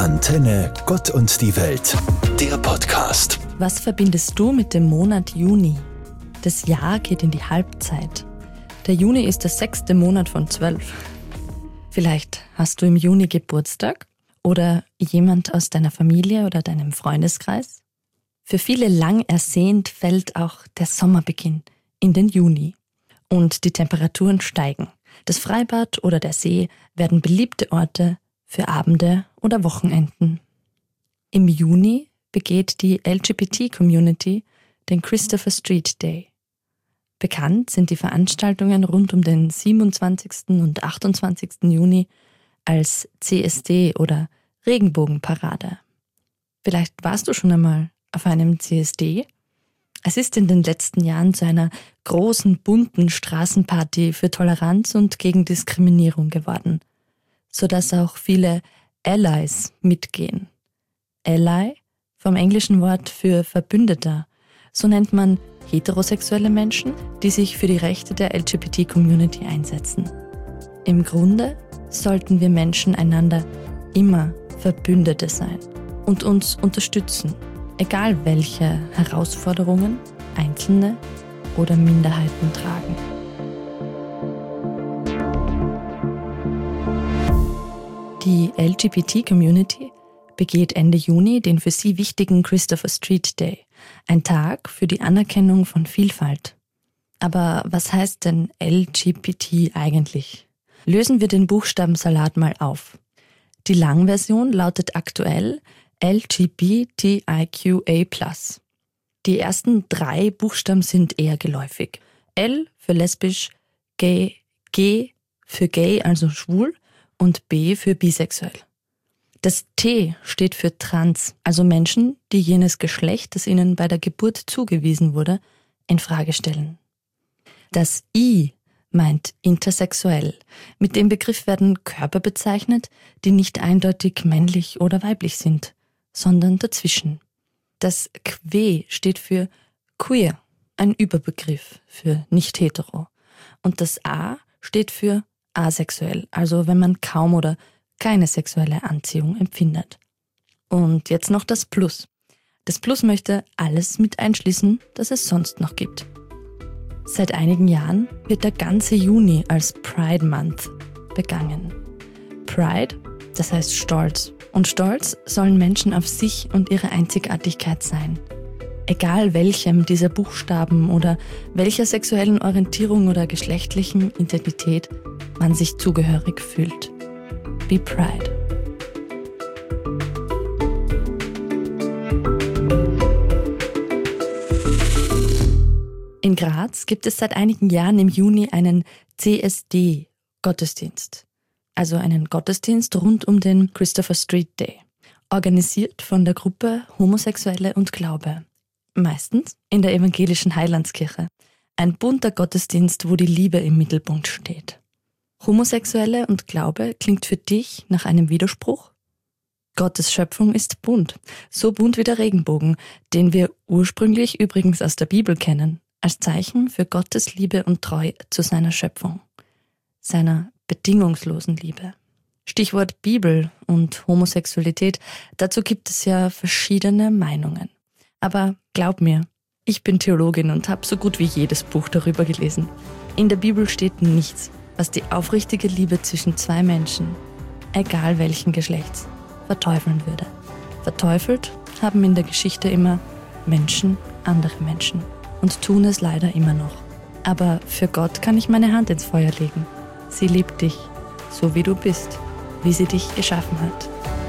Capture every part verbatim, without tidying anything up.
Antenne Gott und die Welt, der Podcast. Was verbindest du mit dem Monat Juni? Das Jahr geht in die Halbzeit. Der Juni ist der sechste Monat von zwölf. Vielleicht hast du im Juni Geburtstag oder jemand aus deiner Familie oder deinem Freundeskreis. Für viele lang ersehnt fällt auch der Sommerbeginn in den Juni und die Temperaturen steigen. Das Freibad oder der See werden beliebte Orte für Abende oder Wochenenden. Im Juni begeht die L G B T-Community den Christopher Street Day. Bekannt sind die Veranstaltungen rund um den siebenundzwanzigsten und achtundzwanzigsten Juni als C S D oder Regenbogenparade. Vielleicht warst du schon einmal auf einem C S D? Es ist in den letzten Jahren zu einer großen, bunten Straßenparty für Toleranz und gegen Diskriminierung geworden, sodass auch viele Allies mitgehen. Ally, vom englischen Wort für Verbündeter, so nennt man heterosexuelle Menschen, die sich für die Rechte der L G B T-Community einsetzen. Im Grunde sollten wir Menschen einander immer Verbündete sein und uns unterstützen, egal welche Herausforderungen Einzelne oder Minderheiten tragen. Die L G B T-Community begeht Ende Juni den für sie wichtigen Christopher Street Day, ein Tag für die Anerkennung von Vielfalt. Aber was heißt denn L G B T eigentlich? Lösen wir den Buchstabensalat mal auf. Die Langversion lautet aktuell L G B T I Q A plus. Die ersten drei Buchstaben sind eher geläufig. L für lesbisch, gay, G für gay, also schwul, und B für bisexuell. Das T steht für trans, also Menschen, die jenes Geschlecht, das ihnen bei der Geburt zugewiesen wurde, in Frage stellen. Das I meint intersexuell. Mit dem Begriff werden Körper bezeichnet, die nicht eindeutig männlich oder weiblich sind, sondern dazwischen. Das Que steht für queer, ein Überbegriff für nicht hetero. Und das A steht für asexuell, also wenn man kaum oder keine sexuelle Anziehung empfindet. Und jetzt noch das Plus. Das Plus möchte alles mit einschließen, das es sonst noch gibt. Seit einigen Jahren wird der ganze Juni als Pride Month begangen. Pride, das heißt Stolz. Und stolz sollen Menschen auf sich und ihre Einzigartigkeit sein. Egal welchem dieser Buchstaben oder welcher sexuellen Orientierung oder geschlechtlichen Identität man sich zugehörig fühlt. Be Pride. In Graz gibt es seit einigen Jahren im Juni einen C S D-Gottesdienst, also einen Gottesdienst rund um den Christopher Street Day, organisiert von der Gruppe Homosexuelle und Glaube, meistens in der evangelischen Heilandskirche. Ein bunter Gottesdienst, wo die Liebe im Mittelpunkt steht. Homosexuelle und Glaube klingt für dich nach einem Widerspruch? Gottes Schöpfung ist bunt, so bunt wie der Regenbogen, den wir ursprünglich übrigens aus der Bibel kennen, als Zeichen für Gottes Liebe und Treu zu seiner Schöpfung, seiner bedingungslosen Liebe. Stichwort Bibel und Homosexualität, dazu gibt es ja verschiedene Meinungen. Aber glaub mir, ich bin Theologin und habe so gut wie jedes Buch darüber gelesen. In der Bibel steht nichts, was die aufrichtige Liebe zwischen zwei Menschen, egal welchen Geschlechts, verteufeln würde. Verteufelt haben in der Geschichte immer Menschen andere Menschen und tun es leider immer noch. Aber für Gott kann ich meine Hand ins Feuer legen. Sie liebt dich, so wie du bist, wie sie dich geschaffen hat.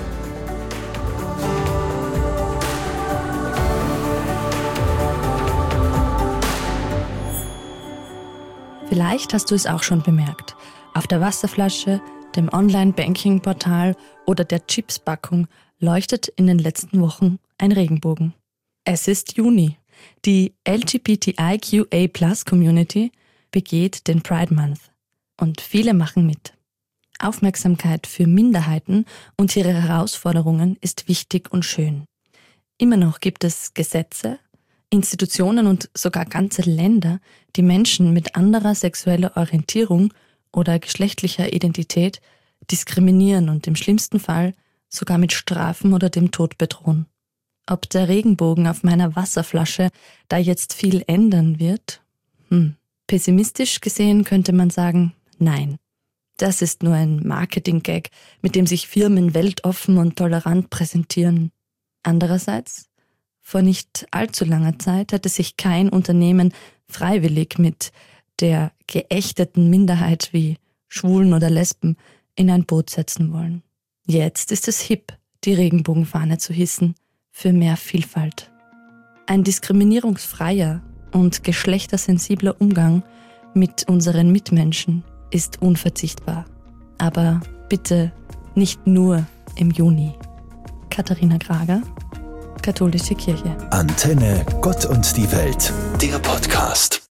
Vielleicht hast du es auch schon bemerkt. Auf der Wasserflasche, dem Online-Banking-Portal oder der Chipspackung leuchtet in den letzten Wochen ein Regenbogen. Es ist Juni. Die L G B T I Q A plus Community begeht den Pride Month. Und viele machen mit. Aufmerksamkeit für Minderheiten und ihre Herausforderungen ist wichtig und schön. Immer noch gibt es Gesetze, Institutionen und sogar ganze Länder, die Menschen mit anderer sexueller Orientierung oder geschlechtlicher Identität diskriminieren und im schlimmsten Fall sogar mit Strafen oder dem Tod bedrohen. Ob der Regenbogen auf meiner Wasserflasche da jetzt viel ändern wird? Hm. Pessimistisch gesehen könnte man sagen, nein. Das ist nur ein Marketing-Gag, mit dem sich Firmen weltoffen und tolerant präsentieren. Andererseits, vor nicht allzu langer Zeit hatte sich kein Unternehmen freiwillig mit der geächteten Minderheit wie Schwulen oder Lesben in ein Boot setzen wollen. Jetzt ist es hip, die Regenbogenfahne zu hissen für mehr Vielfalt. Ein diskriminierungsfreier und geschlechtersensibler Umgang mit unseren Mitmenschen ist unverzichtbar. Aber bitte nicht nur im Juni. Katharina Grager, Katholische Kirche. Antenne Gott und die Welt, der Podcast.